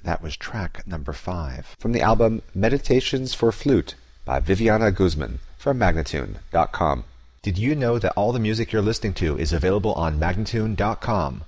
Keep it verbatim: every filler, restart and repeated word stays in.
That was track number five. From the album Meditations for Flute by Viviana Guzman from Magnatune dot com. Did you know that all the music you're listening to is available on Magnatune dot com?